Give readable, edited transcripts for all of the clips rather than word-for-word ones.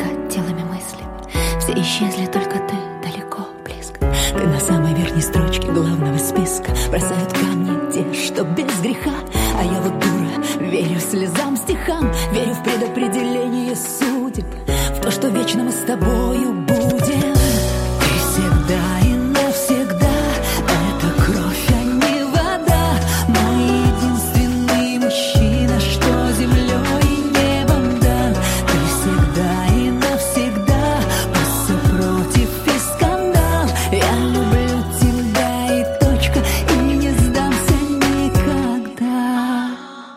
телами мысли. Все исчезли, только ты далеко, близко. Ты на самой верхней строчке главного списка. Бросают камни те, что без греха. А я вот дура, верю слезам, стихам. Верю в предопределение судеб, в то, что вечно мы с тобою будем. Ты всегда и навсегда. Это кровь, а не вода. Мой единственный мужчина, что землей и небом дан. Ты всегда и навсегда. Пасы против и скандал. Я люблю тебя и точка. И не сдамся никогда.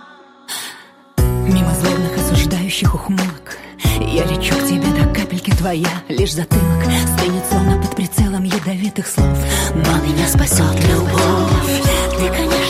Мимо злобных осуждающих ухмылок я лечу к тебе до капельки твоя. Лишь затылок стынет, словно под прицелом ядовитых слов. Но меня спасет любовь. Ты, конечно,